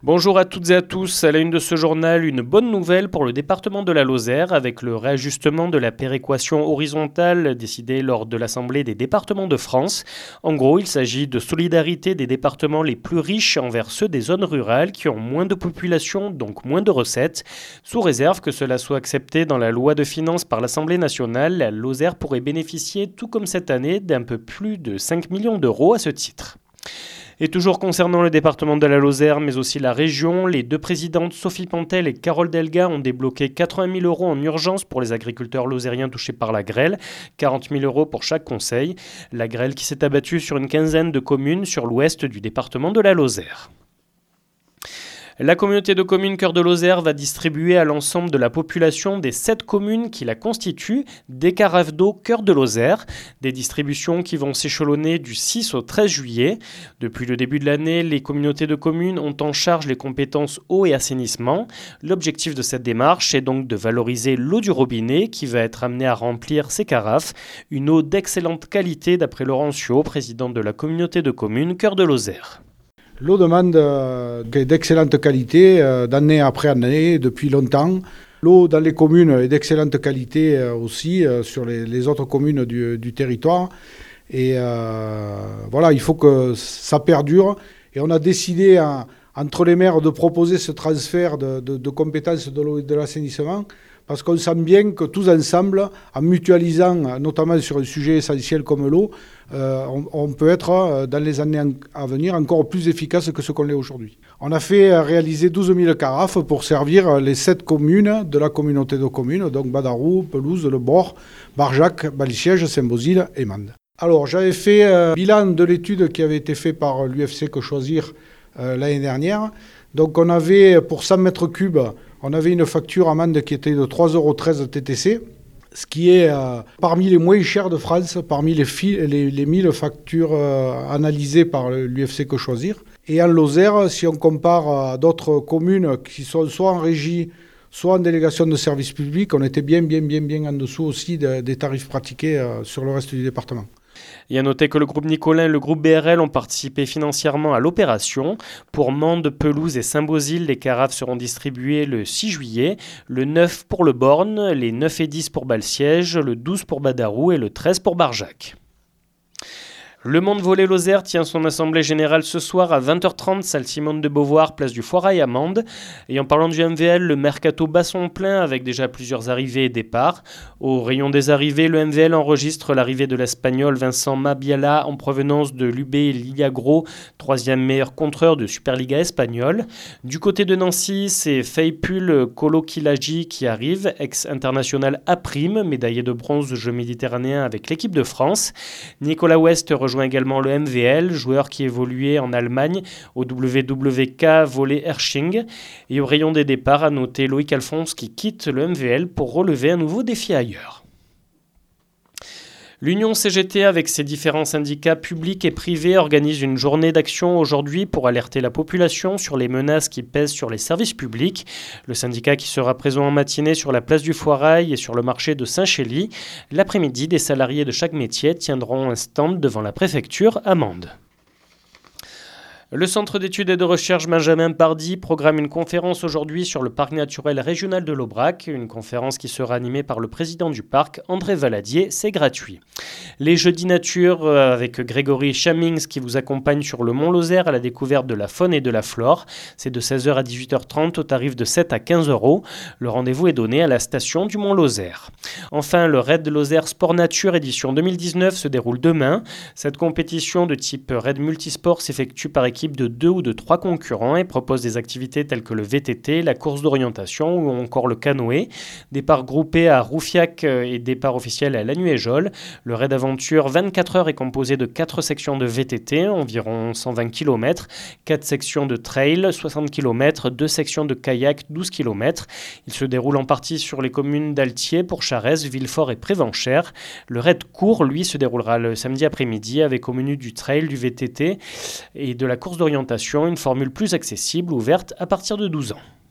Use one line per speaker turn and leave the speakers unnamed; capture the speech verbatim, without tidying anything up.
Bonjour à toutes et à tous, à la une de ce journal, une bonne nouvelle pour le département de la Lozère avec le réajustement de la péréquation horizontale décidé lors de l'Assemblée des départements de France. En gros, il s'agit de solidarité des départements les plus riches envers ceux des zones rurales qui ont moins de population, donc moins de recettes. Sous réserve que cela soit accepté dans la loi de finances par l'Assemblée nationale, la Lozère pourrait bénéficier, tout comme cette année, d'un peu plus de cinq millions d'euros à ce titre. Et toujours concernant le département de la Lozère, mais aussi la région, les deux présidentes Sophie Pantel et Carole Delga ont débloqué quatre-vingt mille euros en urgence pour les agriculteurs lozériens touchés par la grêle, quarante mille euros pour chaque conseil. La grêle qui s'est abattue sur une quinzaine de communes sur l'ouest du département de la Lozère. La communauté de communes Cœur de Lozère va distribuer à l'ensemble de la population des sept communes qui la constituent des carafes d'eau Cœur de Lozère, des distributions qui vont s'échelonner du six au treize juillet. Depuis le début de l'année, les communautés de communes ont en charge les compétences eau et assainissement. L'objectif de cette démarche est donc de valoriser l'eau du robinet qui va être amenée à remplir ces carafes, une eau d'excellente qualité d'après Laurent Ciot, président de la communauté de communes Cœur de Lozère.
L'eau demande euh, d'excellente qualité euh, d'année après année, depuis longtemps. L'eau dans les communes est d'excellente qualité euh, aussi euh, sur les, les autres communes du, du territoire. Et euh, voilà, il faut que ça perdure. Et on a décidé en, entre les maires de proposer ce transfert de, de, de compétences de l'eau et de l'assainissement parce qu'on sent bien que tous ensemble, en mutualisant, notamment sur un sujet essentiel comme l'eau, euh, on, on peut être, dans les années à venir, encore plus efficace que ce qu'on l'est aujourd'hui. On a fait réaliser douze mille carafes pour servir les sept communes de la communauté de communes, donc Badarou, Pelouse, Le Bord, Barjac, Balisiège, Saint-Bosile et Mende. Alors, j'avais fait un bilan de l'étude qui avait été faite par l'U F C Que Choisir euh, l'année dernière. Donc, on avait, pour cent mètres cubes, on avait une facture amende qui était de trois euros treize T T C, ce qui est euh, parmi les moins chers de France, parmi les, fi- les, les mille factures euh, analysées par l'U F C Que Choisir. Et en Lozère, si on compare à d'autres communes qui sont soit en régie, soit en délégation de services publics, on était bien, bien, bien, bien en dessous aussi de, des tarifs pratiqués euh, sur le reste du département.
Et à noter que le groupe Nicolin et le groupe B R L ont participé financièrement à l'opération. Pour Mende, Pelouse et Saint-Bosile, les carafes seront distribuées le six juillet, le neuf pour le Born, les neuf et dix pour Balsiège, le douze pour Badarou et le treize pour Barjac. Le Monde Volley Lozère tient son assemblée générale ce soir à vingt heures trente, salle Simone de Beauvoir, place du Foirail à Mende. Et en parlant du M V L, le mercato bat son plein avec déjà plusieurs arrivées et départs. Au rayon des arrivées, le M V L enregistre l'arrivée de l'Espagnol Vincent Mabiala en provenance de l'U B Liliagro, troisième meilleur contreur de Superliga espagnole. Du côté de Nancy, c'est Feipul Kolokilaji qui arrive, ex-international A prime, médaillé de bronze aux Jeux méditerranéens avec l'équipe de France. Nicolas West rejoint également le M V L, joueur qui évoluait en Allemagne au W W K Volley Hersching. Et au rayon des départs, à noter Loïc Alphonse qui quitte le M V L pour relever un nouveau défi ailleurs. L'Union C G T, avec ses différents syndicats publics et privés, organise une journée d'action aujourd'hui pour alerter la population sur les menaces qui pèsent sur les services publics. Le syndicat qui sera présent en matinée sur la place du Foirail et sur le marché de Saint-Chély. L'après-midi, des salariés de chaque métier tiendront un stand devant la préfecture à Mende. Le Centre d'études et de recherche Benjamin Pardy programme une conférence aujourd'hui sur le parc naturel régional de l'Aubrac, une conférence qui sera animée par le président du parc, André Valadier, c'est gratuit. Les jeudis nature avec Grégory Chamings qui vous accompagne sur le Mont Lozère à la découverte de la faune et de la flore, c'est de seize heures à dix-huit heures trente au tarif de sept à quinze euros. Le rendez-vous est donné à la station du Mont Lozère. Enfin, le Raid Lozère Sport Nature édition deux mille dix-neuf se déroule demain. Cette compétition de type Raid Multisport s'effectue par équipe de deux ou de trois concurrents et propose des activités telles que le V T T, la course d'orientation ou encore le canoë. Départ groupé à Roufiac et départ officiel à Lanuéjol. Le raid aventure vingt-quatre heures est composé de quatre sections de V T T, environ cent vingt kilomètres, quatre sections de trail, soixante kilomètres, deux sections de kayak, douze kilomètres. Il se déroule en partie sur les communes d'Altier, Pourcharès, Villefort et Prévenchères. Le raid court, lui, se déroulera le samedi après-midi avec au menu du trail, du V T T et de la course d'orientation, une formule plus accessible ouverte à partir de douze ans.